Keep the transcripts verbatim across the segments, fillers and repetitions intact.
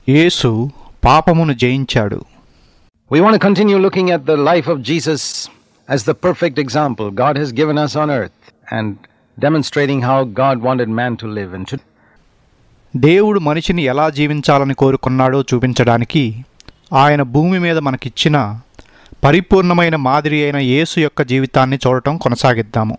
యేసు పాపమును జయించాడు. We want to continue looking at the life of Jesus as the perfect example God has given us on earth and demonstrating how God wanted man to live and to దేవుడు మనిషిని ఎలా జీవించాలని కోరుకున్నాడో చూపించడానికి ఆయన భూమి మీద మనకిచ్చిన పరిపూర్ణమైన మాదిరి అయిన యేసు యొక్క జీవితాన్ని చూడటం కొనసాగిద్దాము.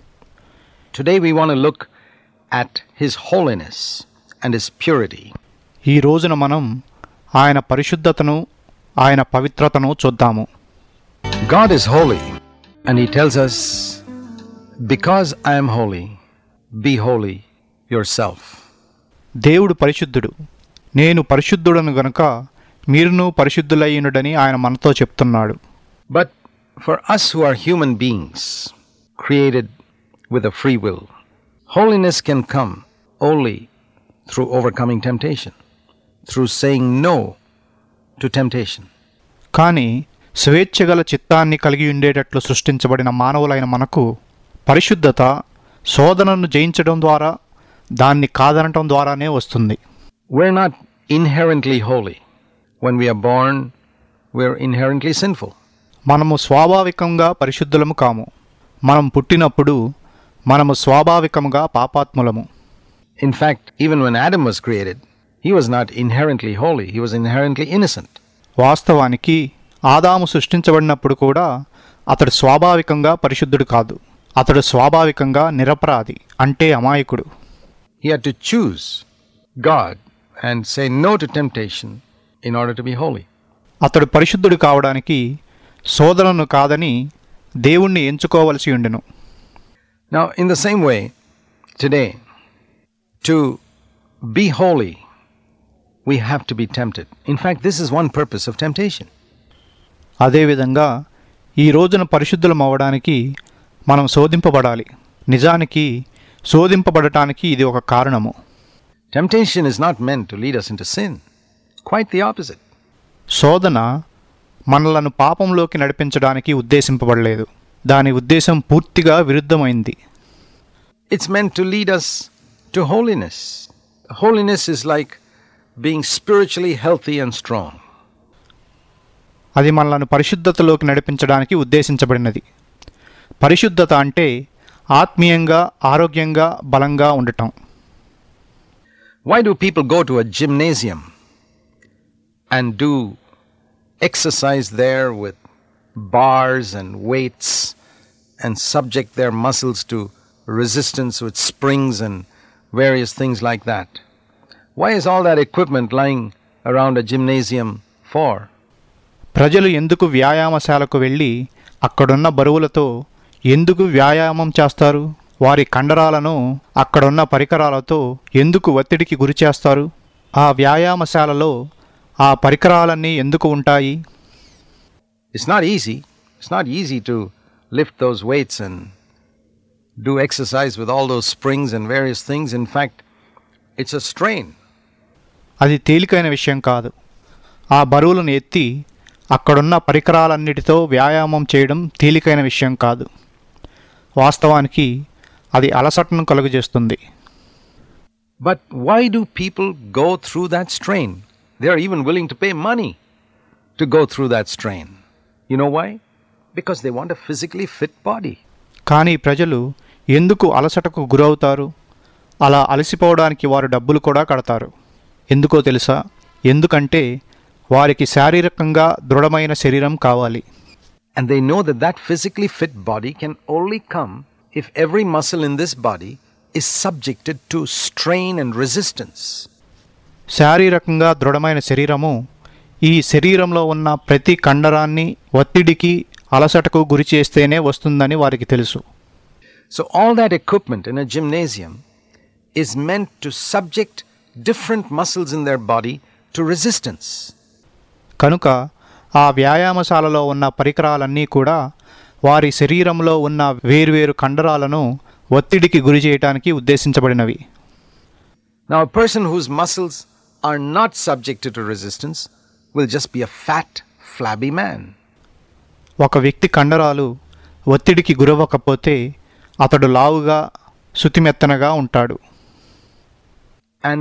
Today we want to look at his holiness and his purity. ఈ రోజున మనం ఆయన పరిశుద్ధతను ఆయన పవిత్రతను చూద్దాము. God is holy and he tells us, because I am holy, be holy yourself. దేవుడు పరిశుద్ధుడు, నేను పరిశుద్ధుడను గనుక మీరును పరిశుద్ధులయ్యునుడని ఆయన మనతో చెప్తున్నాడు. But for us who are human beings created with a free will, holiness can come only through overcoming temptation, through saying no to temptation. కానీ స్వేచ్ఛగల చిత్తాన్ని కలిగి ఉండేటట్లు సృష్టించబడిన మానవులైన మనకు పరిశుద్ధత శోధనను జయించడం ద్వారా, దాన్ని కాదనటం ద్వారానే వస్తుంది. We're not inherently holy. When we are born, we're inherently sinful. మనము స్వాభావికంగా పరిశుద్ధులము కాము. మనం పుట్టినప్పుడు మనము స్వాభావికముగా పాపాత్ములము. In fact, even when Adam was created, he was not inherently holy. He was inherently innocent. వాస్తవానికి ఆదాము సృష్టించబడినప్పుడు కూడా అతడు స్వాభావికంగా పరిశుద్ధుడు కాదు. అతడు స్వాభావికంగా నిరపరాధి, అంటే అమాయకుడు. He had to choose God and say no to temptation in order to be holy. అతడు పరిశుద్ధుడు కావడానికి శోధనను కాదని దేవుణ్ణి ఎంచుకోవలసి ఉండెను. Now, in the same way, today, to be holy, we have to be tempted. In fact, this is one purpose of temptation. అదేవిధంగా ఈ రోజున పరిశుద్ధులం అవ్వడానికి మనం శోధింపబడాలి. నిజానికి శోధింపబడటానికి ఇది ఒక కారణము. Temptation is not meant to lead us into sin. Quite the opposite. శోధన మనలను పాపంలోకి నడిపించడానికి ఉద్దేశింపబడలేదు. దాని ఉద్దేశం పూర్తిగా విరుద్ధమైంది. It's meant to lead us to holiness. Holiness is like being spiritually healthy and strong. అది మనలను పరిశుద్ధతలోకి నడిపించడానికి ఉద్దేశించబడినది. పరిశుద్ధత అంటే ఆత్మీయంగా, ఆరోగ్యంగా, బలంగా ఉండటం. Why do people go to a gymnasium and do exercise there with bars and weights and subject their muscles to resistance with springs and various things like that? Why is all that equipment lying around a gymnasium for? ప్రజలు ఎందుకు వ్యాయామశాలకు వెళ్ళి అక్కడున్న బరువులతో ఎందుకు వ్యాయామం చేస్తారు? వారి కండరాలను అక్కడున్న పరికరాలతో ఎందుకు ఒత్తిడికి గురి చేస్తారు? ఆ వ్యాయామశాలలో ఆ పరికరాలన్నీ ఎందుకు ఉంటాయి? It's not easy. It's not easy to lift those weights and do exercise with all those springs and various things. In fact, it's a strain. అది తేలికైన విషయం కాదు. ఆ బరువులను ఎత్తి అక్కడున్న పరికరాలన్నిటితో వ్యాయామం చేయడం తేలికైన విషయం కాదు. వాస్తవానికి అది అలసటను కలుగజేస్తుంది. But why do people go through that strain? They are even willing to pay money to go through that strain. You know why? Because they want a physically fit body. కానీ ప్రజలు ఎందుకు అలసటకు గురవుతారు? అలా అలసిపోవడానికి వారు డబ్బులు కూడా కడతారు. ఎందుకో తెలుసా? ఎందుకంటే వారికి శారీరకంగా దృఢమైన శరీరం కావాలి. And they know that that physically fit body can only come if every muscle in this body is subjected to strain and resistance. శారీరకంగా దృఢమైన శరీరము ఈ శరీరంలో ఉన్న ప్రతి కండరాన్ని ఒత్తిడికి, అలసటకు గురి చేస్తేనే వస్తుందని వారికి తెలుసు. So all that equipment in a gymnasium is meant to subject different muscles in their body to resistance. కనుక ఆ వ్యాయామశాలలో ఉన్న పరికరాలన్నీ కూడా వారి శరీరంలో ఉన్న వేర్వేరు కండరాలను ఒత్తిడికి గురి చేయడానికి ఉద్దేశించబడినవి. Now a person whose muscles are not subjected to resistance will just be a fat, flabby man. ఒక వ్యక్తి కండరాలు ఒత్తిడికి గురవ్వకపోతే అతడు లావుగా, శుతిమెత్తనగా ఉంటాడు. And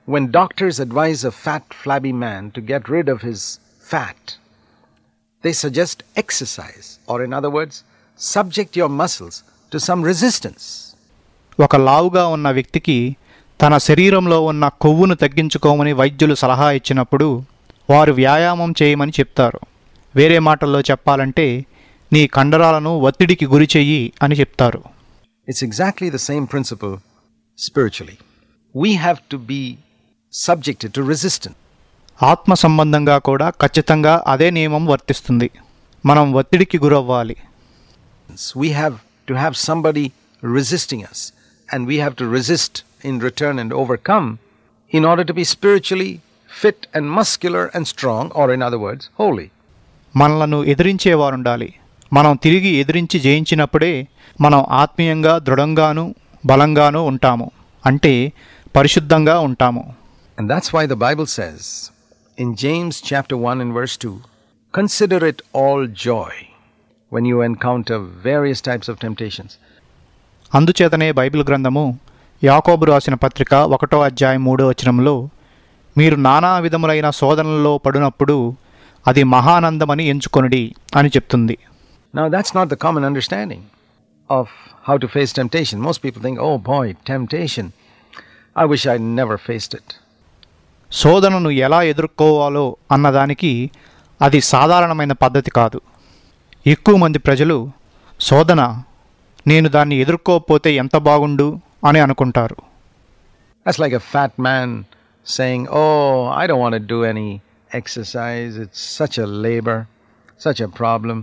when doctors advise a fat, flabby man to get rid of his fat, they suggest exercise, or in other words, subject your muscles to some resistance. ఒక లావుగా ఉన్న వ్యక్తికి తన శరీరంలో ఉన్న కొవ్వును తగ్గించుకోమని వైద్యులు సలహా ఇచ్చినప్పుడు వారు వ్యాయామం చేయమని చెప్తారు. వేరే మాటల్లో చెప్పాలంటే నీ కండరాలను ఒత్తిడికి గురి చెయ్యి అని చెప్తారు. It's exactly the same principle spiritually. We have to be subjected to resistance. ఆత్మ సంబంధంగా కూడా ఖచ్చితంగా అదే నియమం వర్తిస్తుంది. మనం ఒత్తిడికి గురవ్వాలి. We have to have somebody resisting us, and we have to resist in return and overcome in order to be spiritually fit and muscular and strong, or in other words, holy. మనలను ఎదిరించేవారుండాలి. మనం తిరిగి ఎదిరించి జయించినప్పుడే మనం ఆత్మీయంగా దృఢంగాను బలంగాను ఉంటాము, అంటే పరిశుద్ధంగా ఉంటాము. And that's why the Bible says in James chapter one and verse two, consider it all joy when you encounter various types of temptations. అందుచేతనే బైబిల్ గ్రంథము యాకోబు రాసిన పత్రిక ఒకటో అధ్యాయం మూడో వచనంలో మీరు నానా విధములైన శోధనల్లో పడినప్పుడు అది మహానందమని ఎంచుకొనుడి అని చెప్తుంది. Now that's not the common understanding of how to face temptation. Most people think, oh boy, temptation. I wish I'd never faced it. శోధనను ఎలా ఎదుర్కోవాలో అన్నదానికి అది సాధారణమైన పద్ధతి కాదు. ఎక్కువ మంది ప్రజలు శోధన నేను దాన్ని ఎదుర్కోకపోతే ఎంత బాగుండు అని అనుకుంటారు. That's like a fat man saying, oh, I don't want to do any exercise. It's such a labor, such a problem.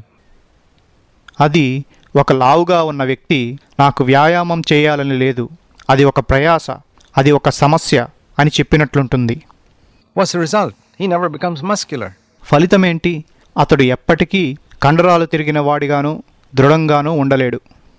అది ఒక లావుగా ఉన్న వ్యక్తి నాకు వ్యాయామం చేయాలని లేదు, అది ఒక ప్రయాస, అది ఒక సమస్య అని చెప్పినట్లుంటుంది. What's the result? He never becomes muscular. ఫలితమేంటి? అతడు ఎప్పటికీ కండరాలు తిరిగిన వాడిగాను దృఢంగాను ఉండలేడు.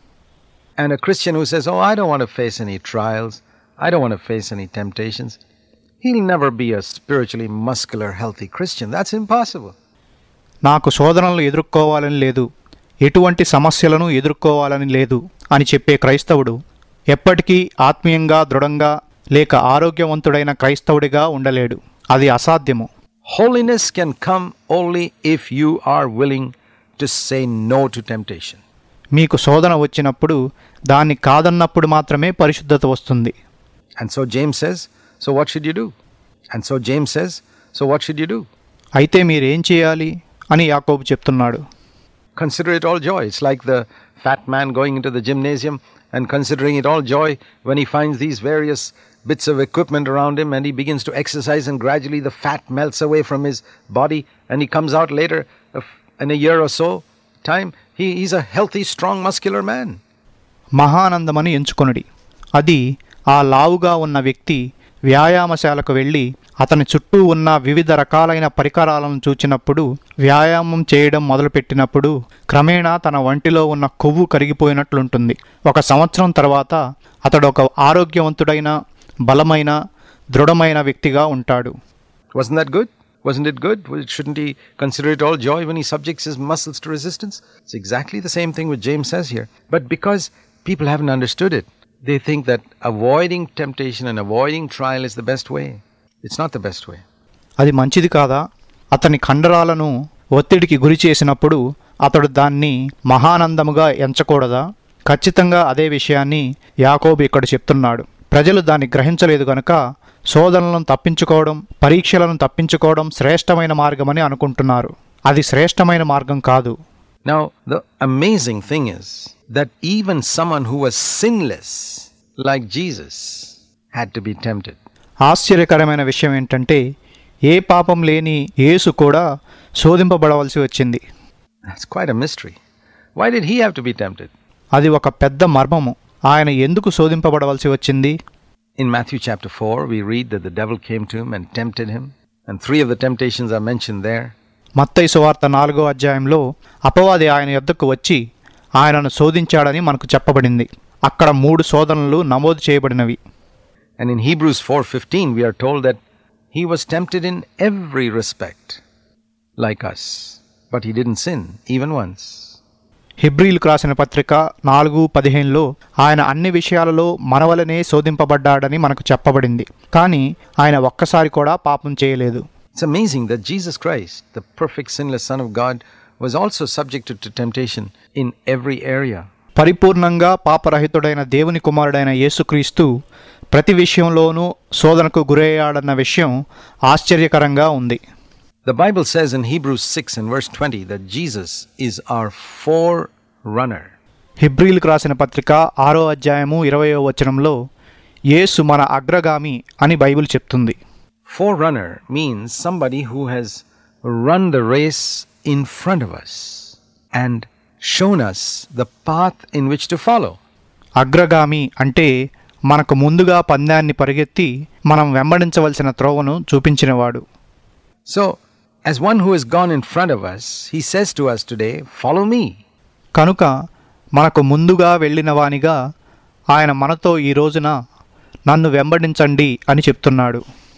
And a Christian who says, oh, I don't want to face any trials, I don't want to face any temptations, he'll never be a spiritually muscular, healthy Christian. That's impossible. నాకు శోధనలు ఎదుర్కోవాలని లేదు, ఎటువంటి సమస్యలను ఎదుర్కోవాలని లేదు అని చెప్పే క్రైస్తవుడు ఎప్పటికీ ఆత్మీయంగా దృఢంగా లేక ఆరోగ్యవంతుడైన క్రైస్తవుడిగా ఉండలేడు. అది అసాధ్యము. Holiness can come only if you are willing to say no to temptation. మీకు శోధన వచ్చినప్పుడు దాన్ని కాదన్నప్పుడు మాత్రమే పరిశుద్ధత వస్తుంది. And so James says, so what should you do? And so James says, so what should you do? అయితే మీరేం చేయాలి అని యాకోబు చెప్తున్నాడు. Consider it all joy. It's like the fat man going into the gymnasium and considering it all joy when he finds these various bits of equipment around him and he begins to exercise and gradually the fat melts away from his body and he comes out later in a year or so time, he, he's a healthy, strong, muscular man. మహానందమని ఎంచుకొనుడి. అది ఆ లావుగా ఉన్న వ్యక్తి వ్యాయామశాలకు వెళ్ళి అతని చుట్టూ ఉన్న వివిధ రకాలైన పరికరాలను చూచినప్పుడు, వ్యాయామం చేయడం మొదలుపెట్టినప్పుడు క్రమేణా తన వంటిలో ఉన్న కొవ్వు కరిగిపోయినట్లుంటుంది. ఒక సంవత్సరం తర్వాత అతడు ఒక ఆరోగ్యవంతుడైన బలమైన దృఢమైన వ్యక్తిగా ఉంటాడు. Wasn't that good? Wasn't it good? Well, shouldn't he consider it all joy when he subjects his muscles to resistance? It's exactly the same thing what James says here. But because people haven't understood it, they think that avoiding temptation and avoiding trial is the best way. It's not the best way. అది మంచిది కాదా? అతని కండరాలను ఒత్తిడికి గురి చేసినప్పుడు అతడు దాన్ని మహానందముగా ఎంచకూడదా? ఖచ్చితంగా అదే విషయాన్ని యాకోబు ఇక్కడ చెప్తున్నాడు. ప్రజలు దాన్ని గ్రహించలేదు గనుక శోధనలను తప్పించుకోవడం, పరీక్షలను తప్పించుకోవడం శ్రేష్టమైన మార్గమని అనుకుంటున్నారు. అది శ్రేష్టమైన మార్గం కాదు. Now, the amazing thing is that even someone who was sinless, like Jesus, had to be tempted. ఆశ్చర్యకరమైన విషయం ఏంటంటే ఏ పాపం లేని యేసు కూడా శోధింపబడవలసి వచ్చింది. That's quite a mystery. Why did he have to be tempted? అది ఒక పెద్ద మర్మము. ఆయన ఎందుకు శోధింపబడవలసి వచ్చింది? In Matthew chapter four, we read that the devil came to him and tempted him, and three of the temptations are mentioned there. మత్తయి సువార్త నాలుగో అధ్యాయంలో అపవాది ఆయన యొద్దకు వచ్చి ఆయనను శోధించాడని మనకు చెప్పబడింది. అక్కడ మూడు శోధనలు నమోదు చేయబడినవి. And in Hebrews four fifteen, we are told that he was tempted in every respect, like us, but he didn't sin, even once. హెబ్రీయులకు రాసిన పత్రిక నాలుగు పదిహేనులో ఆయన అన్ని విషయాలలో మనవలనే శోధింపబడ్డాడని మనకు చెప్పబడింది. కానీ ఆయన ఒక్కసారి కూడా పాపం చేయలేదు. It's amazing that Jesus Christ, the perfect sinless Son of God, was also subjected to temptation in every area. పరిపూర్ణంగా పాపరహితుడైన దేవుని కుమారుడైన యేసుక్రీస్తు ప్రతి విషయంలోనూ శోధనకు గురయ్యాడన్న విషయం ఆశ్చర్యకరంగా ఉంది. The Bible says in Hebrews six and verse twenty that Jesus is our forerunner. హెబ్రీయులకు రాసిన పత్రిక ఆరో అధ్యాయము ఇరవయో వచనంలో యేసు మన అగ్రగామి అని బైబిల్ చెప్తుంది. Forerunner means somebody who has run the race in front of us and shown us the path in which to follow. అగ్రగామి అంటే మనకు ముందుగా పందాన్ని పరిగెత్తి మనం వెంబడించవలసిన త్రోవను చూపించినవాడు. So, as one who has gone in front of us, he says to us today, follow me. కనుక మనకు ముందుగా వెళ్ళిన వానిగా ఆయన మనతో ఈ రోజున నన్ను వెంబడించండి అని చెప్తున్నాడు.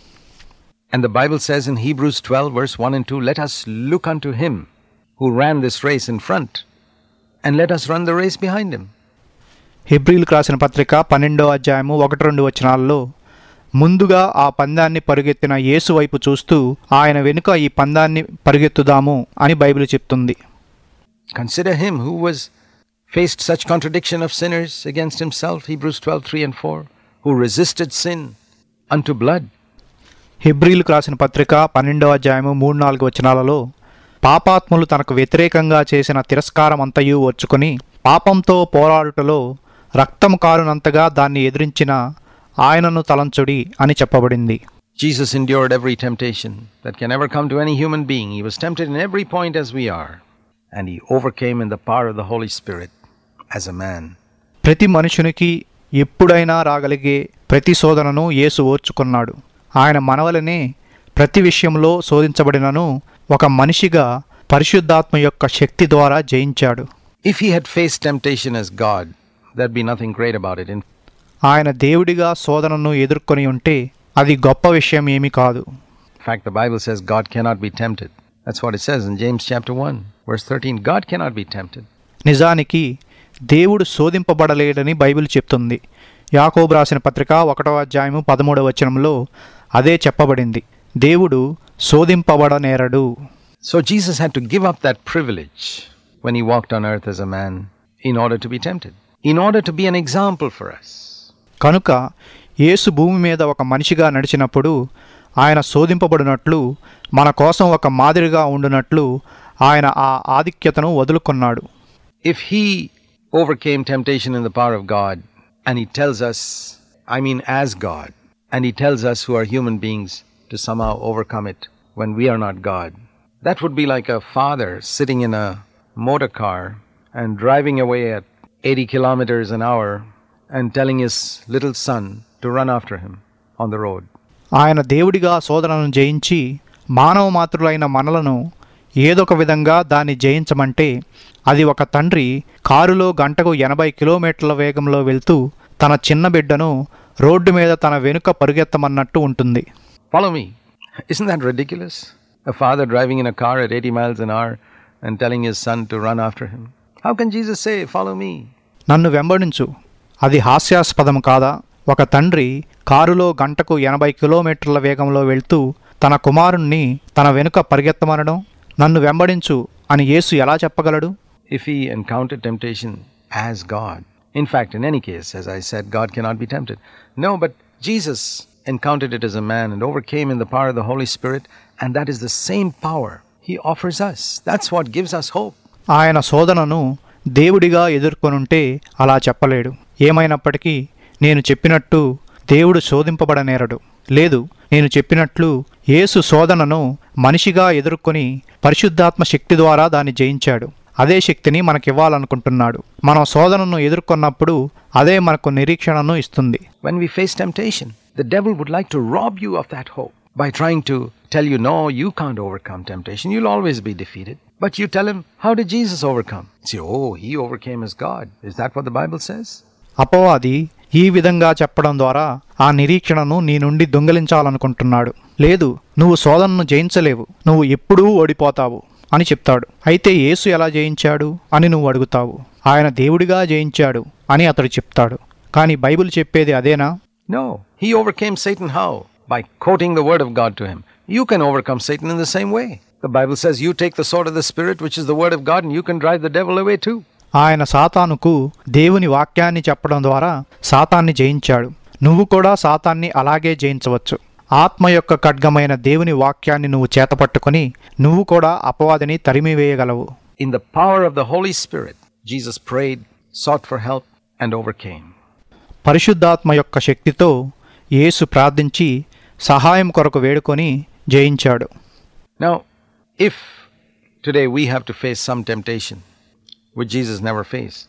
And the Bible says in Hebrews twelve verse one and two, let us look unto him who ran this race in front, and let us run the race behind him. హెబ్రీయులకు రాసిన పత్రిక పన్నెండో అధ్యాయము ఒకటి రెండు వచనాల్లో ముందుగా ఆ పందాన్ని పరుగెత్తిన యేసు వైపు చూస్తూ ఆయన వెనుక ఈ పందాన్ని పరిగెత్తుదాము అని బైబిల్ చెప్తుంది. Consider him who was faced such contradiction of sinners against himself, Hebrews twelve three and four, who resisted sin unto blood. హెబ్రీయులకు రాసిన పత్రిక పన్నెండో అధ్యాయము మూడు నాలుగు వచనాలలో పాపాత్ములు తనకు వ్యతిరేకంగా చేసిన తిరస్కారం అంతయు వచ్చుకొని పాపంతో పోరాడుటలో రక్తము కారునంతగా దాన్ని ఎదిరించిన ఆయనను తలంచుడి అని చెప్పబడింది. Jesus endured every temptation that can ever come to any human being. He was tempted in every point as we are, and he overcame in the power of the Holy Spirit as a man. ప్రతి మనుషునికి ఎప్పుడైనా రాగలిగే ప్రతి శోధనను యేసు ఓర్చుకున్నాడు. ఆయన మనవలనే ప్రతి విషయంలో శోధించబడినను ఒక మనిషిగా పరిశుద్ధాత్మ యొక్క శక్తి ద్వారా జయించాడు. If he had faced temptation as God, there'd be nothing great about it. In ఆయన దేవుడిగా శోధనను ఎదుర్కొని ఉంటే అది గొప్ప విషయం ఏమీ కాదు. fact, the Bible says God cannot be tempted. That's what it says in James chapter one, verse thirteen. God cannot be tempted. నిజానికి దేవుడు శోధింపబడలేడని బైబిల్ చెప్తుంది. యాకోబు రాసిన పత్రిక ఒకటో అధ్యాయము పదమూడవ వచనంలో అదే చెప్పబడింది. దేవుడు శోధింపబడనేరడు. So Jesus had to give up that privilege when he walked on earth as a man in order to be tempted, in order to be an example for us. కనుక యేసు భూమి మీద ఒక మనిషిగా నడిచినప్పుడు ఆయన శోధింపబడినట్లు మన కోసం ఒక మాదిరిగా ఉండునట్లు ఆయన ఆ ఆధిక్యతను వదులుకున్నాడు. If he overcame temptation in the power of God, and he tells us, I mean as God, and he tells us who are human beings to somehow overcome it when we are not God, that would be like a father sitting in a motor car and driving away at eighty kilometers an hour and telling his little son to run after him on the road. ఆయన దేవుడిగా శోధనను జయించి మానవ మాతృలైన మనలను ఏదొక విధంగా దాన్ని జయించమంటే అది ఒక తండ్రి కారులో గంటకు ఎనభై కిలోమీటర్ల వేగంలో వెళ్తూ తన చిన్న బిడ్డను రోడ్డు మీద తన వెనుక పరుగెత్తమన్నట్టు ఉంటుంది. Follow me. Isn't that ridiculous? A father driving in a car at eighty miles an hour and telling his son to run after him. How can Jesus say, follow me? నన్ను వెంబడించు. అది హాస్యాస్పదం కాదా? ఒక తండ్రి కారులో గంటకు ఎనభై కిలోమీటర్ల వేగంలో వెళ్తూ తన కుమారుణ్ణి తన వెనుక పరిగెత్తమనడం, నన్ను వెంబడించు అని యేసు ఎలా చెప్పగలడు? If he encountered temptation as God. In fact, in any case, as I said, God cannot be tempted. No, but Jesus encountered it as a man and overcame in the power of the Holy Spirit, and that is the same power he offers us. That's what gives us hope. ఆయన శోధనను దేవుడిగా ఎదుర్కొనుంటే అలా చెప్పలేడు. ఏమైనప్పటికీ నేను చెప్పినట్టు దేవుడు శోధింపబడనేరడు. లేదు, నేను చెప్పినట్లు యేసు శోధనను మనిషిగా ఎదుర్కొని పరిశుద్ధాత్మ శక్తి ద్వారా దాన్ని జయించాడు. అదే శక్తిని మనకివ్వాలనుకుంటున్నాడు. మనం శోధనను ఎదుర్కొన్నప్పుడు అదే మనకు నిరీక్షణను ఇస్తుంది. When we face temptation, the devil would like to rob you of that hope by trying to tell you, no, you can't overcome temptation. You'll always be defeated. But you tell him, how did Jesus overcome? Say, oh, he overcame as God. Is that what the Bible says? అపవాది ఈ విధంగా చెప్పడం ద్వారా ఆ నిరీక్షణను నీ నుండి దొంగిలించాలనుకుంటున్నాడు. లేదు, నువ్వు శోధనను జయించలేవు, నువ్వు ఎప్పుడూ ఓడిపోతావు అని చెప్తాడు. అయితే యేసు ఎలా జయించాడు అని నువ్వు అడుగుతావు. ఆయన దేవుడిగా జయించాడు అని అతడు చెప్తాడు. కానీ బైబిల్ చెప్పేది అదేనా? No. He overcame Satan how? By quoting the word of God to him. You can overcome Satan in the same way. The Bible says you take the sword of the Spirit, which is the word of God, and you can drive the devil away too. ఆయన సాతానుకు దేవుని వాక్యాన్ని చెప్పడం ద్వారా సాతాన్ని జయించాడు. నువ్వు కూడా సాతాన్ని అలాగే జయించవచ్చు. ఆత్మ యొక్క ఖడ్గమైన దేవుని వాక్యాన్ని నువ్వు చేతపట్టుకుని నువ్వు కూడా అపవాదిని తరిమివేయగలవు. In the power of the Holy Spirit, Jesus prayed, sought for help, and overcame. పరిశుద్ధాత్మ యొక్క శక్తితో యేసు ప్రార్థించి సహాయం కొరకు వేడుకొని జయించాడు. Now, if today we have to face some temptation which Jesus never faced,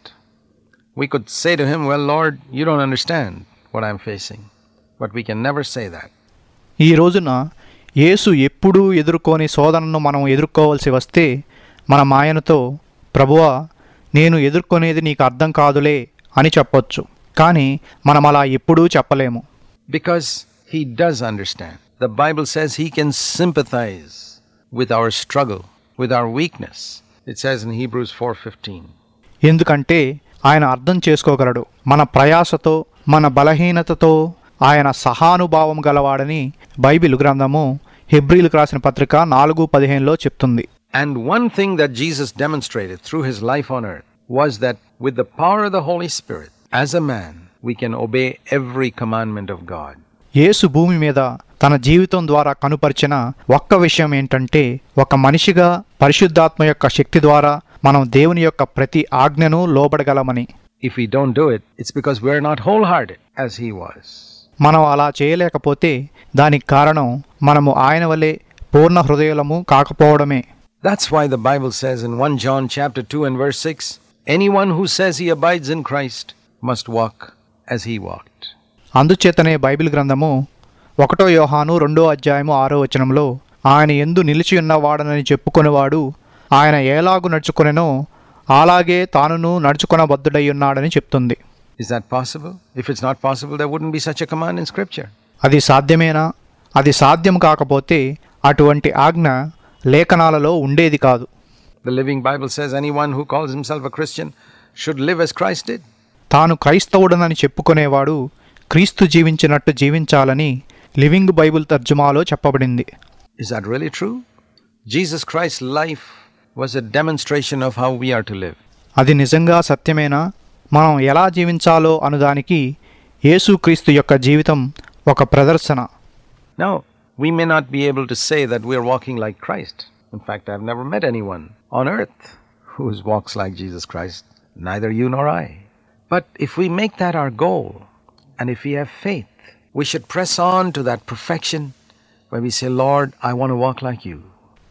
we could say to him, well, Lord, you don't understand what I'm facing. But we can never say that. ఈ రోజున యేసు ఎప్పుడూ ఎదుర్కోని శోధనను మనం ఎదుర్కోవాల్సి వస్తే మనం ఆయనతో, ప్రభువా, నేను ఎదుర్కొనేది నీకు అర్థం కాదులే అని చెప్పొచ్చు. కానీ మనం అలా ఎప్పుడూ చెప్పలేము. Because he does understand. The Bible says he can sympathize with our struggle, with our weakness. It says in Hebrews four fifteen. ఎందుకంటే ఆయన అర్థం చేసుకోగలడు. మన ప్రయాసతో, మన బలహీనతతో ఆయన సహానుభావం గలవాడని బైబిల్ గ్రంథము హెబ్రీలకు రాసిన పత్రిక నాలుగు పదిహేనులో చెప్తుంది. And one thing that Jesus demonstrated through his life on earth was that with the power of the Holy Spirit, as a man, we can obey every commandment of God. యేసు భూమి మీద తన జీవితం ద్వారా కనుపరిచిన ఒక్క విషయం ఏంటంటే, ఒక మనిషిగా పరిశుద్ధాత్మ యొక్క శక్తి ద్వారా మనం దేవుని యొక్క ప్రతి ఆజ్ఞను లోబడగలమని. If we don't do it, it's because we're not wholehearted as he was. మనం అలా చేయలేకపోతే దానికి కారణం మనము ఆయన వలె పూర్ణ హృదయులము కాకపోవడమే. That's why the Bible says in First John chapter two and verse six, anyone who says he abides in Christ must walk as he walked. అందుచేతనే బైబిల్ గ్రంథము ఒకటో యోహాను రెండో అధ్యాయము ఆరో వచనంలో, ఆయన యందు నిలిచి ఉన్నవాడనని చెప్పుకొనేవాడు ఆయన ఎలాగు నడుచుకొనెనో అలాగే తానును నడుచుకొనబద్ధుడై ఉన్నాడని చెప్తుంది. Is that possible? If it's not possible, there wouldn't be such a command in Scripture. అది సాధ్యమేనా? అది సాధ్యం కాకపోతే అటువంటి ఆజ్ఞ లేఖనాలలో ఉండేది కాదు. The Living Bible says anyone who calls himself a Christian should live as Christ did. తాను క్రైస్తవుడనని చెప్పుకునేవాడు క్రీస్తు జీవించినట్టు జీవించాలని లివింగ్ బైబిల్ తర్జుమాలో చెప్పబడింది. Is that really true? Jesus Christ's life was a demonstration of how we are to live. అది నిజంగా సత్యమేనా? మనం ఎలా జీవించాలో అనుదానికి యేసుక్రీస్తు యొక్క జీవితం ఒక ప్రదర్శన. Now, we may not be able to say that we are walking like Christ. In fact, I've never met anyone on earth who walks like Jesus Christ, neither you nor I. But if we make that our goal, and if we have faith, we should press on to that perfection where we say, Lord, I want to walk like you.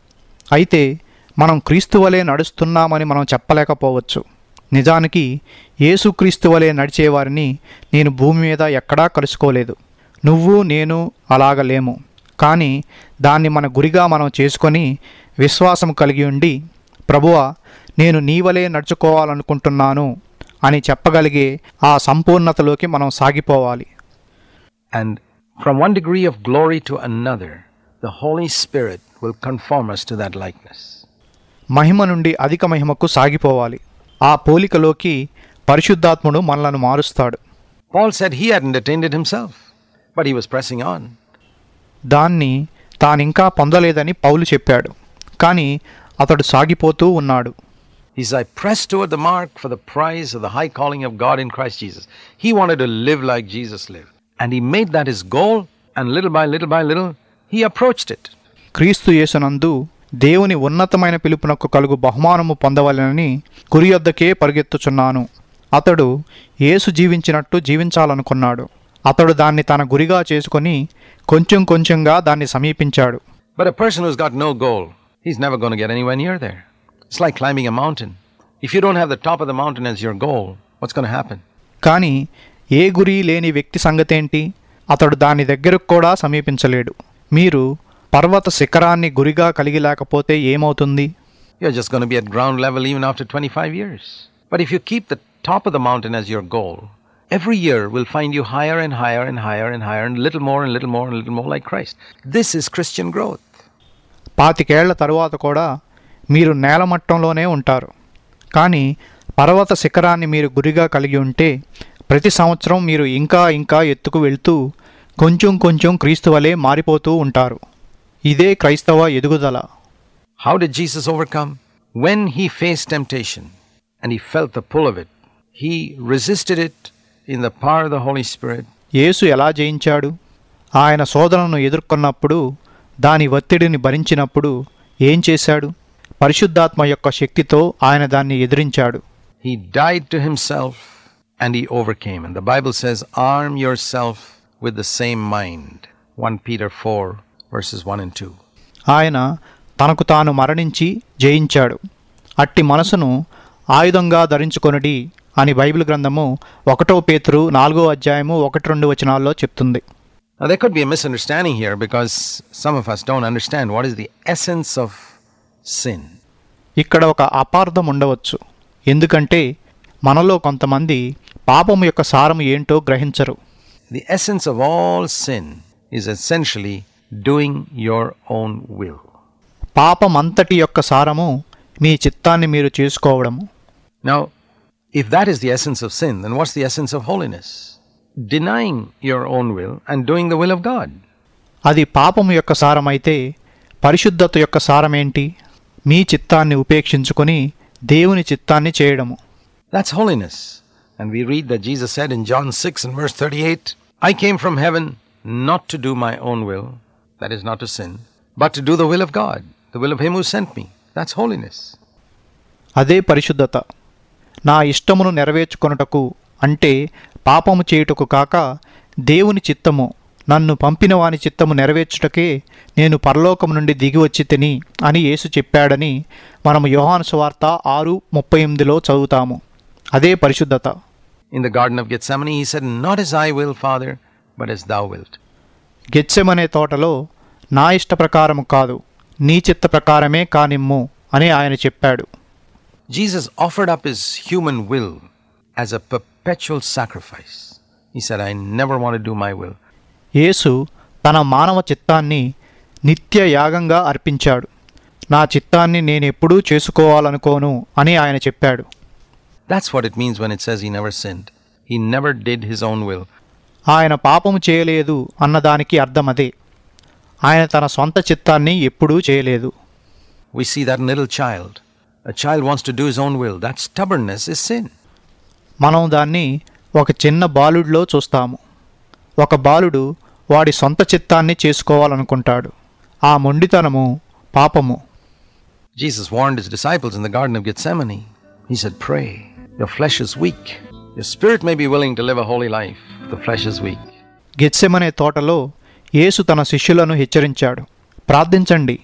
అయితే మనం క్రీస్తు వలె నడుస్తున్నామని మనం చెప్పలేకపోవచ్చు. నిజానికి యేసుక్రీస్తు వలె నడిచేవారిని నేను భూమి మీద ఎక్కడా కలుసుకోలేదు. నువ్వు నేను అలాగలేము. కానీ దాన్ని మన గురిగా మనం చేసుకొని విశ్వాసం కలిగి ఉండి, ప్రభువా, నేను నీ వలె నడుచుకోవాలనుకుంటున్నాను అని చెప్పగలిగే ఆ సంపూర్ణతలోకి మనం సాగిపోవాలి. And from one degree of glory to another, the Holy Spirit will conform us to that likeness. మహిమ నుండి అధిక మహిమకు సాగిపోవాలి. ఆ పోలికలోకి పరిశుద్ధాత్ముడు మనలను మారుస్తాడు. Paul said he hadn't attained it himself, but he was pressing on. దాన్ని తానింకా పొందలేదని పౌలు చెప్పాడు. కానీ అతడు సాగిపోతూ ఉన్నాడు. He said, I press toward the mark for the prize of the high calling of God in Christ Jesus. He wanted to live like Jesus lived. And he made that his goal, and little by little by little, he approached it. క్రీస్తు యేసునందు దేవుని ఉన్నతమైన పిలుపునకు కలుగు బహుమానము పొందవలెనని గురి యొద్దకే పరిగెత్తుచున్నాను. అతడు యేసు జీవించినట్టు జీవించాలనుకున్నాడు. అతడు దాన్ని తన గురిగా చేసుకొని కొంచెం కొంచెంగా దాన్ని సమీపించాడు. But a person who's got no goal, he's never going to get anywhere near there. It's like climbing a mountain. If you don't have the top of the mountain as your goal, what's going to happen? కానీ ఏ గురి లేని వ్యక్తి సంగతేంటి? అతడు దాని దగ్గరకు కూడా సమీపించలేడు. మీరు పర్వత శిఖరాన్ని గురిగా కలిగి లేకపోతే ఏమవుతుంది? You're just going to be at ground level even after twenty-five years. But if you keep the top of the mountain as your goal, every year will find you higher and higher and higher and higher and little more and little more and little more like Christ. This is Christian growth. పాతికేళ్ల తరువాత కూడా మీరు నేలమట్టంలోనే ఉంటారు. కానీ పర్వత శిఖరాన్ని మీరు గురిగా కలిగి ఉంటే ప్రతి సంవత్సరం మీరు ఇంకా ఇంకా ఎత్తుకు వెళ్తూ కొంచెం కొంచెం క్రీస్తు వలె మారిపోతూ ఉంటారు. ఇదే క్రైస్తవ ఎదుగుదల. How did Jesus overcome? When he faced temptation and he felt the pull of it, he resisted it in the power of the Holy Spirit. యేసు ఎలా జయించాడు? ఆయన శోధనను ఎదుర్కొన్నప్పుడు, దాని ఒత్తిడిని భరించినప్పుడు ఏం చేశాడు? పరిశుద్ధాత్మ యొక్క శక్తితో ఆయన దాన్ని ఎదిరించాడు. He died to himself and he overcame. And the Bible says, arm yourself with the same mind. First Peter four verses one and two. ఆయన తనకు తాను మరణించి జయించాడు. అట్టి మనసును ఆయుధంగా ధరించుకొనుడి అని బైబిల్ గ్రంథము ఒకటో పేతురు నాలుగో అధ్యాయము ఒకటి రెండు వచనాల్లో చెప్తుంది. Now there could be a misunderstanding here because some of us don't understand what is the essence of sin. ఇక్కడ ఒక అపార్థం ఉండవచ్చు. ఎందుకంటే మనలో కొంతమంది పాపము యొక్క సారము ఏంటో గ్రహించరు. The essence of all sin is essentially doing your own will. పాపమంతటి యొక్క సారము మీ చిత్తాన్ని మీరు చేసుకోవడము. Now, if that is the essence of sin, then what's the essence of holiness? Denying your own will and doing the will of God. అది పాపము యొక్క సారమైతే పరిశుద్ధత యొక్క సారమేంటి? మీ చిత్తాన్ని ఉపేక్షించుకొని దేవుని చిత్తాన్ని చేయడము. That's holiness. And we read that Jesus said in John six and verse thirty-eight, I came from heaven not to do my own will, that is not to sin, but to do the will of God, the will of him who sent me. That's holiness. అదే పరిశుద్ధత. నా ఇష్టమును నెరవేర్చుకొనుటకు అంటే పాపము చేయుటకు కాక దేవుని చిత్తము, నన్ను పంపిన వాని చిత్తము నెరవేర్చుటకే నేను పరలోకము నుండి దిగి వచ్చి తిని అని యేసు చెప్పాడని మనము యోహాను సువార్త ఆరు ముప్పై ఎనిమిదిలో చదువుతాము. అదే పరిశుద్ధత. In the Garden of Gethsemane, he said, not as I will, Father, but as thou wilt. Gethsemane తోటలో నా ఇష్ట ప్రకారము కాదు, నీ చిత్త ప్రకారమే కానిమ్ము అని ఆయన చెప్పాడు. Jesus offered up his human will as a perpetual sacrifice. He said, I never want to do my will. యేసు తన మానవ చిత్తాన్ని నిత్య యాగంగా అర్పించాడు. నా చిత్తాన్ని నేనెప్పుడూ చేసుకోవాలనుకోను అని ఆయన చెప్పాడు. That's what it means when it says he never sinned. He never did his own will. ఆయన పాపము చేయలేదు అన్నదానికి అర్థం అదే. ఆయన తన సొంత చిత్తాన్ని ఎప్పుడూ చేయలేదు. We see that in little child. A child wants to do his own will. That stubbornness is sin. మనం దాన్ని ఒక చిన్న బాలుడిలో చూస్తాము. ఒక బాలుడు వాడి సొంత చిత్తాన్ని చేసుకోవాలనుకుంటాడు. ఆ మొండితనము పాపము. Jesus warned his disciples in the Garden of Gethsemane. He said, pray. Your flesh is weak. Your spirit may be willing to live a holy life. The flesh is weak. Gethsemane తోటలో యేసు తన శిష్యులను హెచ్చరించాడు. ప్రార్థించండి.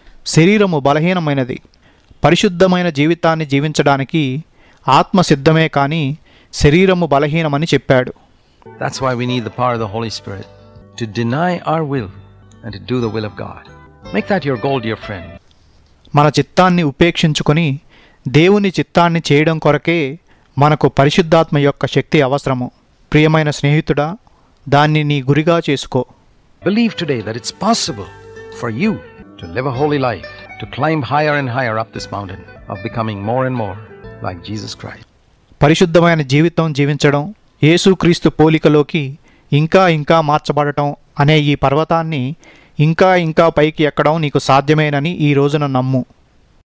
శరీరము బలహీనమైనది. పరిశుద్ధమైన జీవితాన్ని జీవించడానికి ఆత్మ సిద్ధమే కానీ శరీరము బలహీనమని చెప్పాడు. That's why we need the power of the Holy Spirit to deny our will and to do the will of God. Make that your goal, dear friend. మన చిత్తాన్ని ఉపేక్షించుకొని దేవుని చిత్తాన్ని చేయడం కొరకే మనకు పరిశుద్ధాత్మ యొక్క శక్తి అవసరము. ప్రియమైన స్నేహితుడా, దాన్ని నీ గురిగా చేసుకో. Believe today that it's possible for you to live a holy life, to climb higher and higher up this mountain of becoming more and more like Jesus Christ. పరిశుద్ధమైన జీవితం జీవించడం, యేసుక్రీస్తు పోలికలోకి ఇంకా ఇంకా మార్చబడటం అనే ఈ పర్వతాన్ని ఇంకా ఇంకా పైకి ఎక్కడం నీకు సాధ్యమేనని ఈ రోజున నమ్ము.